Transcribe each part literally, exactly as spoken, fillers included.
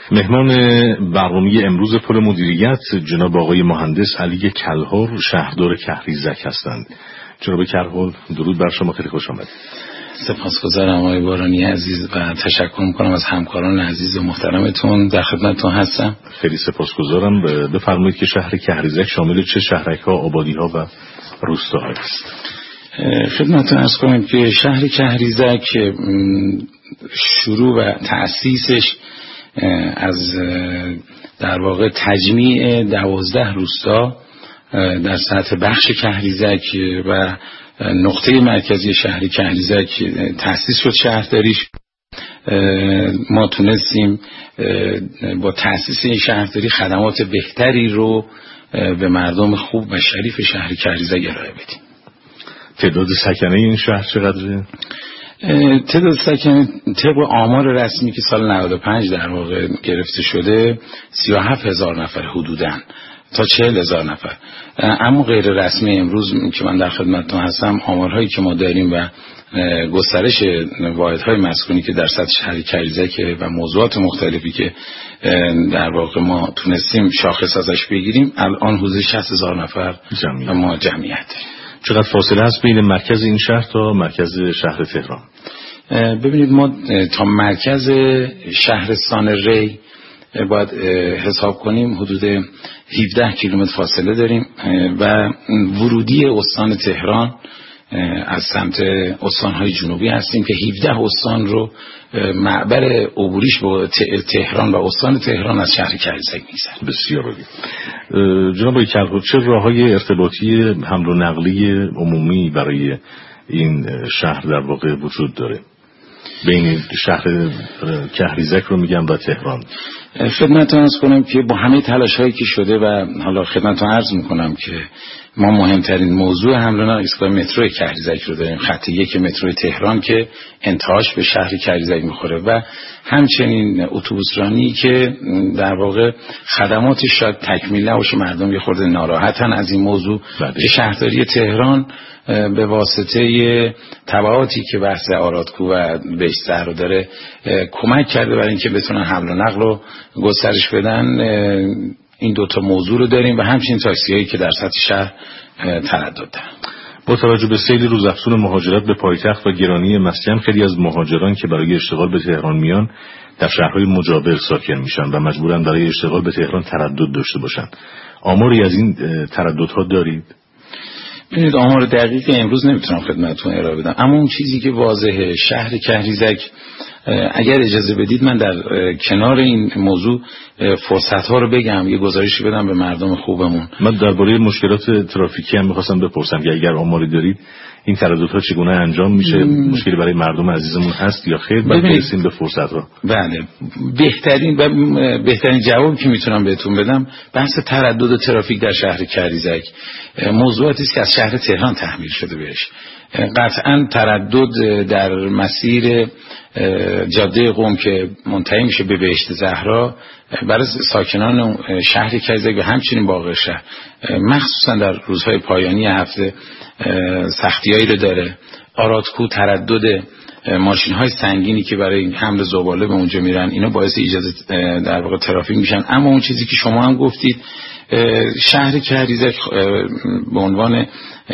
مهمان برنامه امروز پل مدیریت جناب آقای مهندس علی کلهر شهردار کهریزک هستند. جناب کلهر درود بر شما، خیلی خوش آمدید. سپاسگزارم آقای بارانی عزیز و تشکر میکنم از همکاران عزیز و محترمتون، در خدمتتون هستم. خیلی سپاسگزارم. بفرمایید که شهر کهریزک شامل چه شهرک‌ها، آبادی‌ها و روستاها است؟ خدمتتون عرض کنم که شهر کهریزک شروع و تأسیسش از در واقع تجمیع دوازده روستا در سطح بخش کهریزک و نقطه مرکزی شهر کهریزک تأسیس شد شهرداریش. ما تونستیم با تأسیس این شهرداری خدمات بهتری رو به مردم خوب و شریف شهر کهریزک ارائه بدیم. تعداد سکنه این شهر چقدره؟ تعداد سکنه طبق آمار رسمی که سال نود و پنج در واقع گرفته شده سی و هفت هزار نفر حدوداً تا چهل هزار نفر. اما غیر رسمی امروز که من در خدمتتون هستم، آمارهایی که ما داریم و گسترش واحدهای مسکونی که در سطح شهر کهریزک و موضوعات مختلفی که در واقع ما تونستیم شاخص ازش بگیریم، الان حدود شصت هزار نفر جمعیت. ما جمعیت داریم. چقدر فاصله هست بین مرکز این شهر تا مرکز شهر تهران؟ ببینید، ما تا مرکز شهرستان ری باید حساب کنیم حدود هفده کیلومتر فاصله داریم و ورودی استان تهران از سمت استانهای جنوبی هستیم که هفده استان رو معبر عبوریش با تهران و استان تهران از شهر کهریزک میگذره. بسیار عالی. جناب آقای کلهر، چه راههای ارتباطی حمل و نقلی عمومی برای این شهر در واقع وجود داره بین شهر کهریزک رو میگم و تهران؟ خدمتتون عرض کنم که با همه تلاش هایی که شده و حالا خدمتتون عرض میکنم که ما مهمترین موضوع حمل و نقل ایستگاه مترو کهریزک رو داریم، خط یک مترو تهران که انتهاش به شهر کهریزک میخوره و همچنین اتوبوسرانی که در واقع خدماتش شاید تکمیل نباشه، مردم یه خورده ناراحتن از این موضوع که شهرداری تهران به واسطه تبعاتی که بحث آرادکو و بهشتر رو داره کمک کرده برای اینکه بتونن حمل و نقل رو گسترش بدن. این دوتا موضوع رو داریم و همچنین تاکسی هایی که در سطح شهر تردد دارن. با توجه به سیل روزافزون مهاجرت به پایتخت و گرانی مسکن، خیلی از مهاجران که برای اشتغال به تهران میان در شهرهای مجاور ساکن میشن و مجبورن برای اشتغال به تهران تردد داشته باشن. آماری از این ترددها دارید؟ ببینید، آمار دقیق امروز نمیتونم خدمتتون ارائه بدم، اما اون چیزی که واضحه شهر کهریزک، اگر اجازه بدید من در کنار این موضوع فرصت‌ها رو بگم، یه گزارشی بدم به مردم خوبمون. من درباره مشکلات ترافیکی هم می‌خواستم بپرسم که اگر آماری دارید این ترددها چگونه انجام میشه، مشکلی برای مردم عزیزمون هست یا خیر؟ بعد برسیم به فرصت‌ها. بله، بهترین و بهترین جوابی که میتونم بهتون بدم بحث تردد ترافیک در شهر کهریزک موضوعاتی است که از شهر تهران تحمیل شده بهش. قطعاً تردد در مسیر جاده قم که منتهی میشه به بهشت زهرا برای ساکنان شهر کهریزک و همچنین باقی شهر، مخصوصا در روزهای پایانی هفته، سختیایی رو داره. آرادکو تردد ماشین های سنگینی که برای حمل زباله به اونجا میرن، اینا باعث ایجاد در واقع ترافیک میشن. اما اون چیزی که شما هم گفتید، شهر کهریزک به عنوان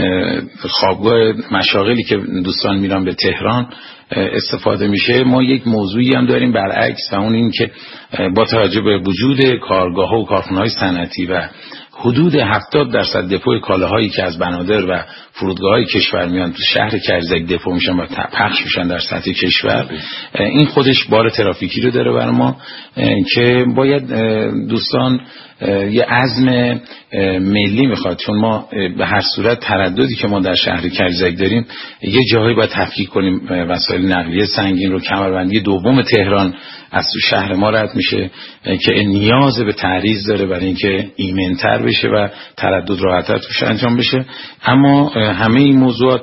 خوابگاه مشاغلی که دوستان میرن به تهران استفاده میشه، ما یک موضوعی هم داریم برعکس و اون این که با توجه به وجود کارگاه ها و کارخانه های صنعتی و حدود هفتاد درصد دپوی کالاهایی که از بنادر و فرودگاه های کشور میان تو شهر کهریزک دپو میشن و پخش میشن در سطح کشور، این خودش بار ترافیکی رو داره برای ما که باید دوستان یه عزم ملی میخواد، چون ما به هر صورت ترددی که ما در شهر کهریزک داریم یه جاهایی باید تفکیک کنیم وسایل نقلیه سنگین رو. کمربندی دوم تهران از تو شهر ما رد میشه که نیاز به تعریض داره برای اینکه ایمن‌تر بشه و تردد راحت‌تر توش انجام بشه. اما همه این موضوعات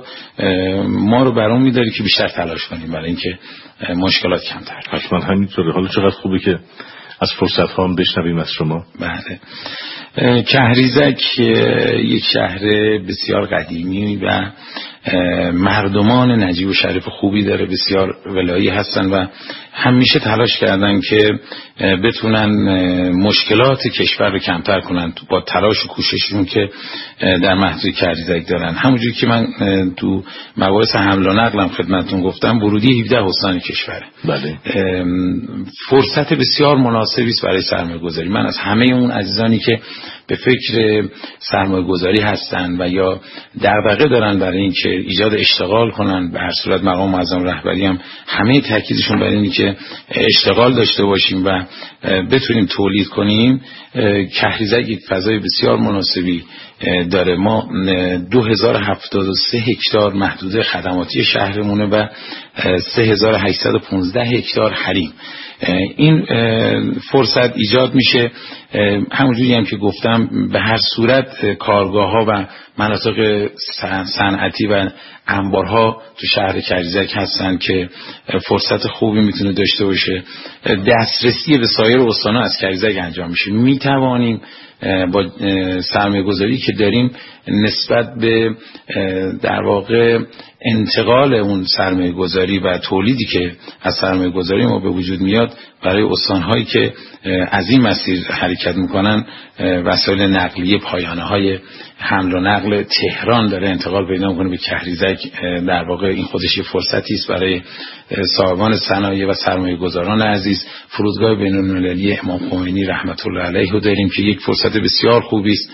ما رو برام می‌داره که بیشتر تلاش کنیم برای اینکه مشکلات کمتر. حتما همینطوره. حالا چقدر خوبه که از فرصت‌ها هم بشنویم از شما. بله. کهریزک یک شهر بسیار قدیمی و مردمان نجیب و شریف خوبی داره، بسیار ولایی هستن و همیشه تلاش کردن که بتونن مشکلات کشور رو کمتر کنن با تلاش و کوشششون که در محدوده کریزک دارن. همونجوری که من تو مباحث حمل و نقلم خدمتتون گفتم، ورودی هفده استان کشوره. بله. فرصت بسیار مناسبی است برای سرمایه‌گذاری. من از همه اون عزیزانی که به فکر سرمایه‌گذاری هستن و یا دغدغه دارن برای اینکه ایجاد اشتغال کنن، به هر صورت مقام معظم رهبری هم همه تاکیدشون برای اینه که اشتغال داشته باشیم و بتونیم تولید کنیم. کهریزک یک فضای بسیار مناسبی داره. ما دو هزار و هفتاد و سه هکتار محدوده خدماتی شهرمونه و سه هزار و هشتصد و پانزده هکتار حریم. این فرصت ایجاد میشه، همونجوری هم که گفتم به هر صورت کارگاه ها و مناطق صنعتی و انبارها تو شهر کریزک هستن که فرصت خوبی میتونه داشته باشه. دسترسی به سایر استان‌ها از کریزک انجام میشه. میتوانیم با سرمایه گذاری که داریم نسبت به در واقع انتقال اون سرمایه گذاری و تولیدی که از سرمایه گذاری ما به وجود میاد برای استان‌هایی که از این مسیر حرکت میکنن، وسایل نقلیه پایانه های حمل و نقل تهران داره انتقال پیدا میکنه به کهریزک. در واقع این خودش یه فرصتی است برای صاحبان صنایع و سرمایه گذاران عزیز. فرودگاه بین‌المللی امام خمینی رحمت الله علیه رو داریم که یک فرصت بسیار خوبی است.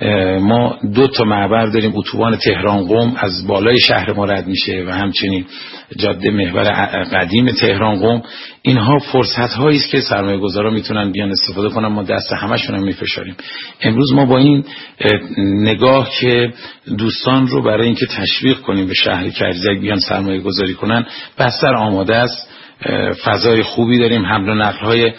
ما دو تا معبر داریم، اتوبان تهران قم از بالای شهر ما رد میشه و همچنین جاده محور قدیم تهران قم. اینها فرصت هایی است که سرمایه گذارا میتونن بیان استفاده کنن، ما دست همشون هم میفشاریم. امروز ما با این نگاه که دوستان رو برای اینکه تشویق کنیم به شهر کریزک بیان سرمایه گذاری کنن بستر آماده است. فضای خوبی داریم، حمل و نقل های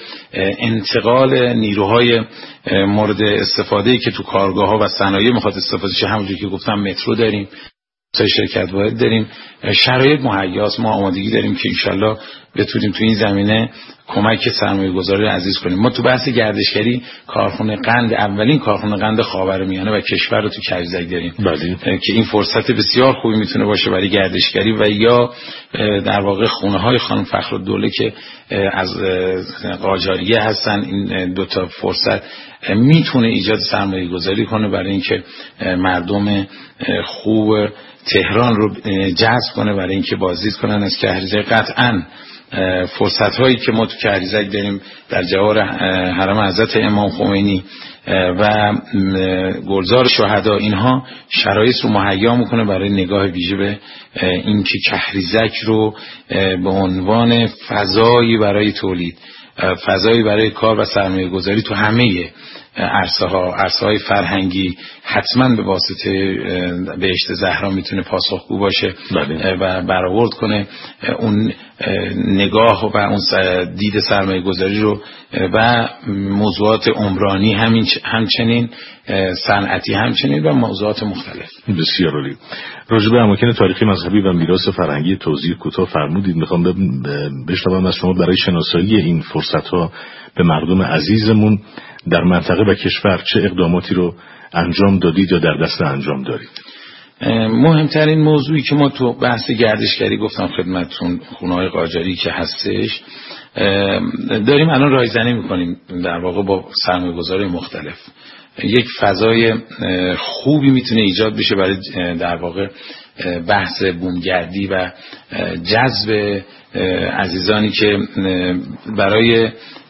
انتقال نیروهای مورد استفاده که تو کارگاه ها و صنایع میخواد استفاده شه. همونجوری که گفتم مترو داریم، سه شرکت واحد داریم، شرایط مهیاست. ما آمادگی داریم که انشالله بتونیم تو این زمینه کمک سرمایه گذاری عزیز کنیم. ما تو بحث گردشگری کارخونه قند، اولین کارخونه قند خاورمیانه و کشور رو تو کریزک داریم. بله. که این فرصت بسیار خوبی میتونه باشه برای گردشگری و یا در واقع خونه های خانم فخرالدوله که از قاجاریه هستن. این دوتا فرصت میتونه ایجاد سرمایه گذاری کنه برای اینکه مردم خوب تهران رو جذب کنه، برای اینکه بازدید کنن از کهریزک. قطعاً فرصت هایی که ما تو کهریزک داریم در جوار حرم حضرت امام خمینی و گلزار شهدا، اینها شرایط رو مهیا میکنه برای نگاه ویژه به اینکه کهریزک رو به عنوان فضایی برای تولید، فضایی برای کار و سرمایه گذاری تو همه عرصه ها، عرصه های فرهنگی حتما به واسطه بهشت زهرا میتونه پاسخگو باشه. بله. و برآورد کنه اون نگاه و اون دید سرمایه گذاری رو و موضوعات عمرانی همین همچنین صنعتی همچنین و موضوعات مختلف. بسیار عالی. راجع به اماکن تاریخی مذهبی و میراث فرهنگی توضیح کوتاه فرمودید. میخوام بشنوم از شما برای شناسایی این فرصت ها به مردم عزیزمون در منطقه و کشور چه اقداماتی رو انجام دادید یا در دست انجام دارید؟ مهمترین موضوعی که ما تو بحث گردشگری گفتم خدمتتون، خونه‌های قاجاری که هستش، داریم الان رایزنی میکنیم در واقع با سرمایه‌گذارای مختلف. یک فضای خوبی میتونه ایجاد بشه برای در واقع بحث بومگردی و جذب عزیزانی که برای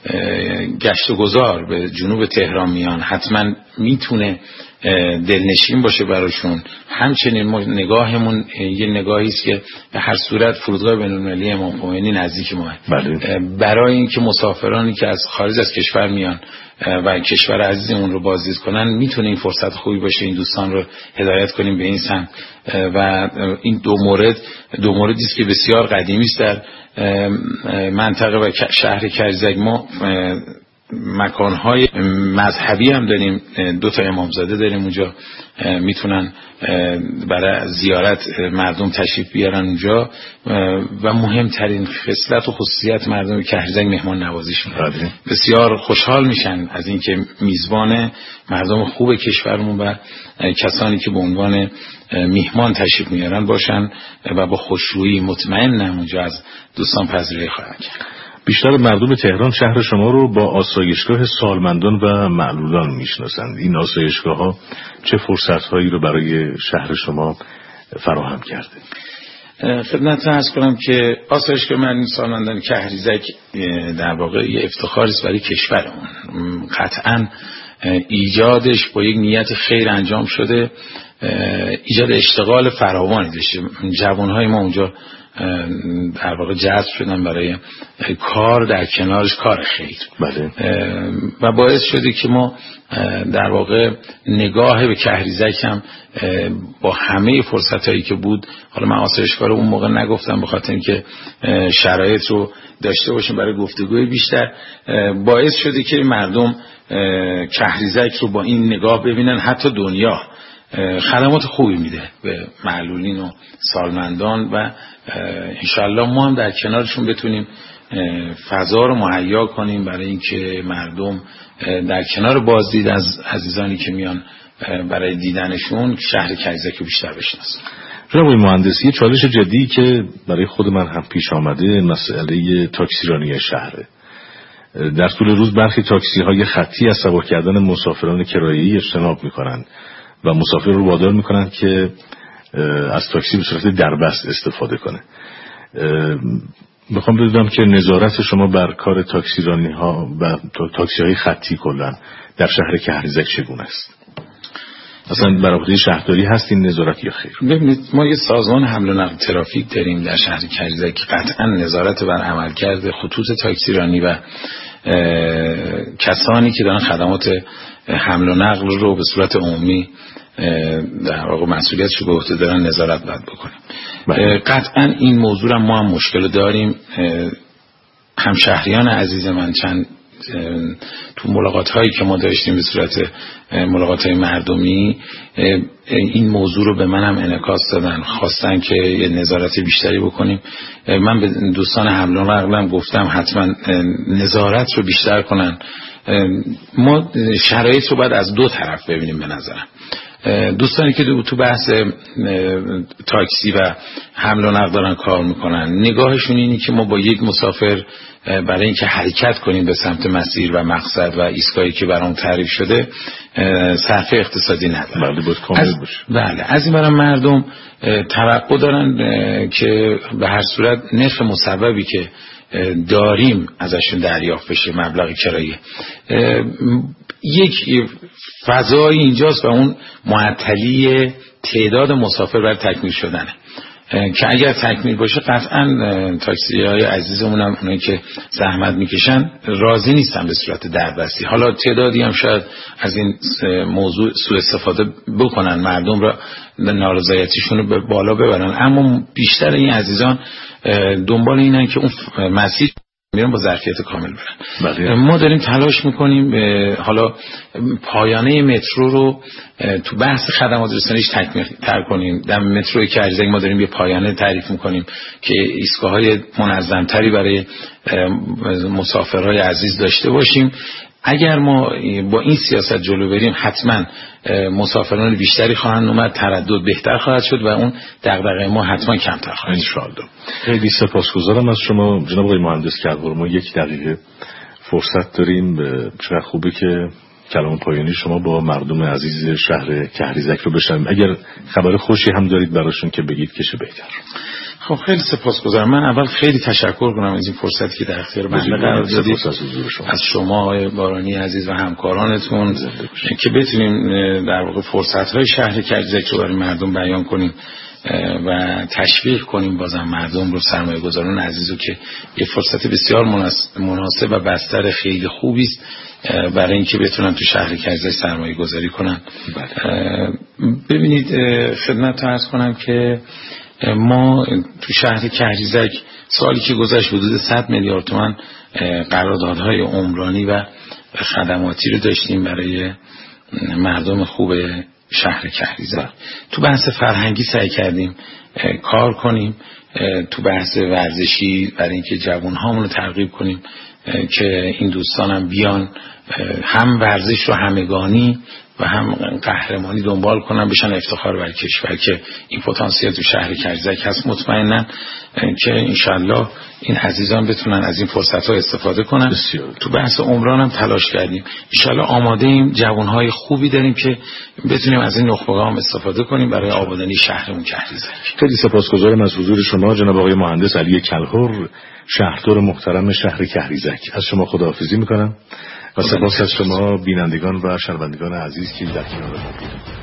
گشت و گذار به جنوب تهران میان. حتما میتونه دلنشین باشه براشون. همچنین ما نگاهمون یه نگاهی است که به هر صورت فرودگاه بین‌المللی امام خمینی نزدیک ما، برای اینکه مسافرانی که از خارج از کشور میان و کشور عزیزمون رو بازدید کنن میتونه این فرصت خوبی باشه. این دوستان رو هدایت کنیم به این سمت و این دو مورد دو موردی است که بسیار قدیمی است در منطقه و شهر کریزک. ما مکانهای مذهبی هم داریم، دو تا امامزاده داریم اونجا، میتونن برای زیارت مردم تشریف بیارن اونجا و مهمترین خصلت و خصوصیت مردم کهریزک مهمان نوازیشون. بسیار خوشحال میشن از اینکه میزبان مردم خوب کشورمون و کسانی که به عنوان میهمان تشریف میارن باشن و با خوشرویی مطمئنم اونجا از دوستان پذیرایی خواهند کرد. بیشتر مردم تهران شهر شما رو با آسایشگاه سالمندان و معلولان میشناسند. این آسایشگاه ها چه فرصت هایی رو برای شهر شما فراهم کرده؟ خدمت عرض کنم که آسایشگاه معلولان سالمندان کهریزک در واقع یه افتخاری است برای کشورمون. قطعاً ایجادش با یک نیت خیر انجام شده، ایجاد اشتغال فراوانی داشته. جوانهای ما اونجا در واقع جذب شدن برای کار در کنارش کار خیر. بله. و باعث شده که ما در واقع نگاه به کهریزک هم با همه فرصتایی که بود، حالا من آسایشگاه رو اون موقع نگفتم به خاطر اینکه شرایط رو داشته باشیم برای گفتگوی بیشتر، باعث شده که مردم کهریزک رو با این نگاه ببینن. حتی دنیا خدمات خوبی میده به معلولین و سالمندان و انشالله ما هم در کنارشون بتونیم فضا رو مهیا کنیم برای اینکه مردم در کنار بازدید از عزیزانی که میان برای دیدنشون شهر کهریزک رو بیشتر بشناسن. جناب مهندسی، چالش جدی که برای خود من هم پیش آمده مسئله تاکسیرانی شهره. در طول روز برخی تاکسی های خطی از سوار کردن مسافران کرایه‌ای اجتناب میکنند و مسافر رو وادار میکنن که از تاکسی به صورت دربست استفاده کنه. میخوام بدونم که نظارت شما بر کار تاکسیرانی ها و تاکسی های خطی کلا در شهر کهریزک چگونه است؟ اصلا برآورده شهرداری هست این نظارت یا خیر؟ ببینید ما یه سازمان حمل و نقل ترافیک داریم در شهر کهریزک که قطعا نظارت بر عملکرد خطوط تاکسیرانی و کسانی که دارن خدمات حمل و نقل رو به صورت عمومی در واقع مسئولیتشو به عهده دارن نظارت باید بکنیم. قطعا این موضوع ما هم مشکل داریم. همشهریان عزیز من چند تو ملاقات هایی که ما داشتیم به صورت ملاقات های مردمی این موضوع رو به من هم انعکاس دادن، خواستن که یه نظارت بیشتری بکنیم. من به دوستان حمل و نقلم گفتم حتما نظارت رو بیشتر کنن. ما شرایط رو باید از دو طرف ببینیم. به نظرم دوستانی که تو بحث تاکسی و حمل و نقل دارن کار میکنن نگاهشون اینی که ما با یک مسافر برای اینکه حرکت کنیم به سمت مسیر و مقصد و ایستگاهی که برام تعریف شده صرفه اقتصادی ندارن. بله بود کامل باشه. بله از این برای مردم توقع دارن که به هر صورت نرخ مصوبی که داریم ازشون دریافت بشه، مبلغ کرایه. یک فضای اینجاست و اون معطلی تعداد مسافر برای تکمیل شدنه که اگر تکمیل باشه قطعا تاکسی های عزیزمون هم اونایی که زحمت میکشن راضی نیستن به صورت دربستی. حالا تعدادی هم شاید از این موضوع سوء استفاده بکنن، مردم را نارضایتیشون رو به بالا ببرن، اما بیشتر این عزیزان دنبال اینن که اون مسیر میرن با ظرفیت کامل برن. بله. ما داریم تلاش میکنیم حالا پایانه مترو رو تو بحث خدمات رسانیش تکمیل تر کنیم. در متروی کهریزک ما داریم یه پایانه تعریف میکنیم که ایستگاه‌های منظم‌تری برای مسافرهای عزیز داشته باشیم. اگر ما با این سیاست جلو بریم حتما مسافران بیشتری خواهند اومد، تردد بهتر خواهد شد و اون دغدغه ما حتما کمتر خواهد شد. خیلی سپاسگزارم از شما جناب آقای مهندس کدوان. ما یک دقیقه فرصت داریم. چقدر خوبه که کلام پایانی شما با مردم عزیز شهر کهریزک رو بشنویم. اگر خبر خوشی هم دارید براشون که بگید که چه بهتر. خب خیلی سپاسگزارم. من اول خیلی تشکر کنم از این فرصتی که در اختیار بنده قرار دادید، از شما آقای بارانی عزیز و همکارانتون که بتونیم در واقع فرصت‌های شهر کهریزک رو برای مردم بیان کنیم و تشویق کنیم بازم مردم رو، سرمایه‌گذاران عزیز رو که یه فرصت بسیار مناسب و بستر خیلی خوبی است برای اینکه بتونن تو شهر کهریزک سرمایه‌گذاری کنن. ببینید خدمت عرض کنم که ما تو شهر کهریزک سالی که گذشت حدود صد میلیارد تومان قراردادهای عمرانی و خدماتی رو داشتیم برای مردم خوب شهر کهریزک. تو بحث فرهنگی سعی کردیم کار کنیم، تو بحث ورزشی برای اینکه جوان‌هامون رو ترغیب کنیم که این دوستانم بیان هم ورزش رو همگانی و هم قهرمانی دنبال کنن، بشن افتخار بر کشور که این پتانسیل تو شهر کهریزک هست. مطمئنن که انشالله این عزیزان بتونن از این فرصت ها استفاده کنن. بسیار. تو بحث عمران هم تلاش کردیم، انشالله آماده ایم، جوانهای خوبی داریم که بتونیم از این نخبگاه هم استفاده کنیم برای آبادانی شهرمون کهریزک. خیلی سپاسگزارم از حضور شما جناب آقای مهندس علی کلهر، شهردار محترم شهر کهریزک. از شما خداحافظی میکنم و سپاس از شما بینندگان و شنوندگان عزیز که در کنار ما بودید.